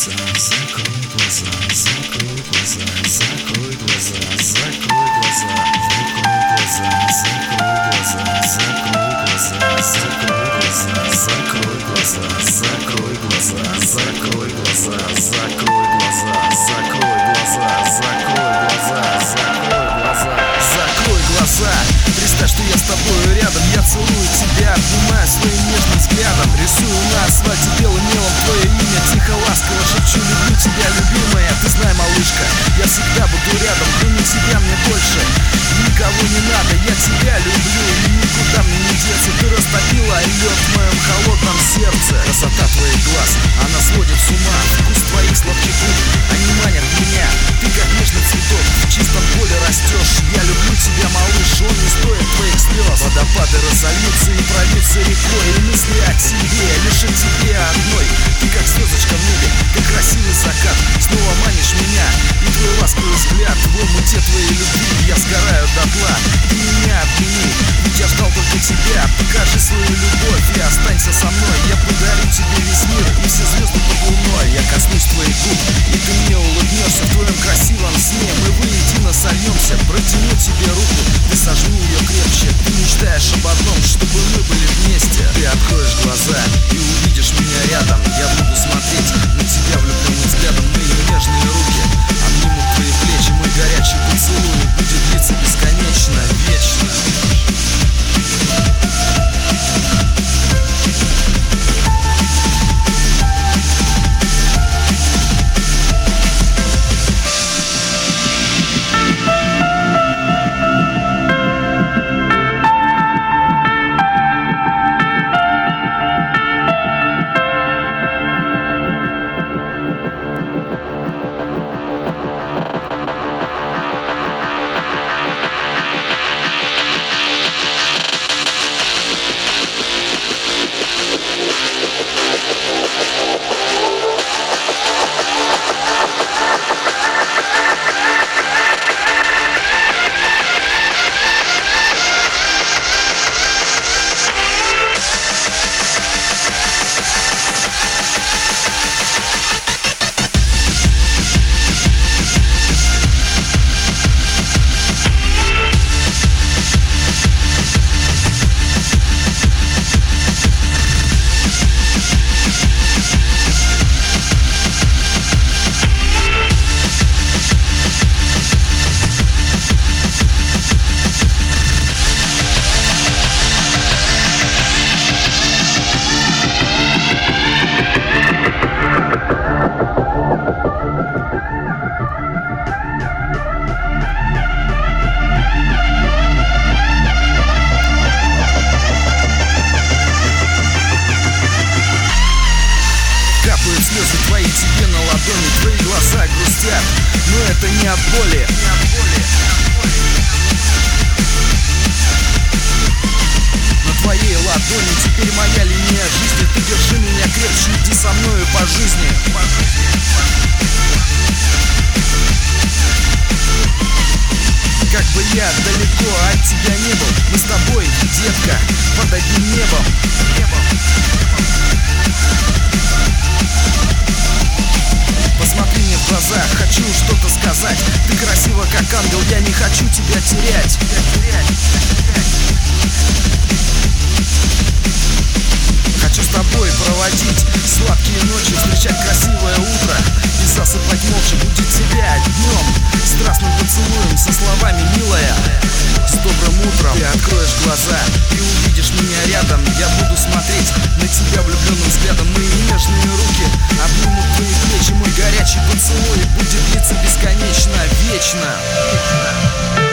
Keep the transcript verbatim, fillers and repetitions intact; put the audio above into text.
глаза, закрой глаза, закрой глаза, закрой глаза, закрой глаза, закрой глаза, закрой глаза, закрой глаза, закрой глаза, закрой глаза, закрой глаза, закрой глаза, закрой глаза, закрой глаза, закрой глаза, закрой глаза. Представь, что я с тобой рядом, я целую тебя, обнимаю своим нежным взглядом, рисую на асфальте белым мелом твое имя, тихо, ласково шепчу: люблю тебя, любимая. Ты знай, малышка, я всегда буду рядом, кроме тебя мне больше никого не надо. Я тебя люблю и никуда мне не деться. Ты растопила лед в моем холодном сердце. Красота твоих глаз, она сводит с ума. Вкус твоих сладких губ, они манят меня. Ты как нежный цветок, в чистом поле растешь. Я люблю тебя, малыш, он не стоит твоих слез. Водопады разольются и прольются рекой, и мысли о тебе, лишь о тебе одной. Ты как звездочка в небе, как красивый закат. Снова манишь меня, и твой ласковый взгляд в омуте твоей любви. Я сгораю дотла, ты меня обними, ведь я ждал только тебя. Покажи свою любовь и останься со мной. Я подарю тебе весь мир и все звезды под луной. Я коснусь твоих губ, и ты мне улыбнешься. В твоем красивом сне мы воедино сольемся. Протяну тебе руку, ты сожми ее крепче. Ты мечтаешь об одном, чтобы мы были вместе. Ты откроешь глаза и увидишь меня рядом. Я буду смотреть на тебя влюбленным взглядом. Мои нежные руки обнимут твои плечи. Мой горячий поцелуй будет длиться бесконечно, вечно. Слезы твои тебе на ладони, твои глаза грустят, но это не от боли, не от боли. На твоей ладони теперь моя линия жизни. Ты держи меня крепче, иди со мною по жизни, по жизни, по жизни. Как бы я далеко от тебя не был, мы с тобой, детка, под одним небом, небом. Посмотри мне в глаза, хочу что-то сказать. Ты красива как ангел, я не хочу тебя терять, тебя терять, тебя терять. Хочу с тобой проводить сладкие ночи, встречать красивое утро и засыпать молча, будить тебя днем страстным поцелуем со словами: милая, с добрым утром. Ты откроешь глаза и увидишь меня рядом. Я буду смотреть на тебя влюбленным взглядом. Мои нежные руки обнимут твои плечи. Мой горячий поцелуй будет длиться бесконечно, вечно, вечно.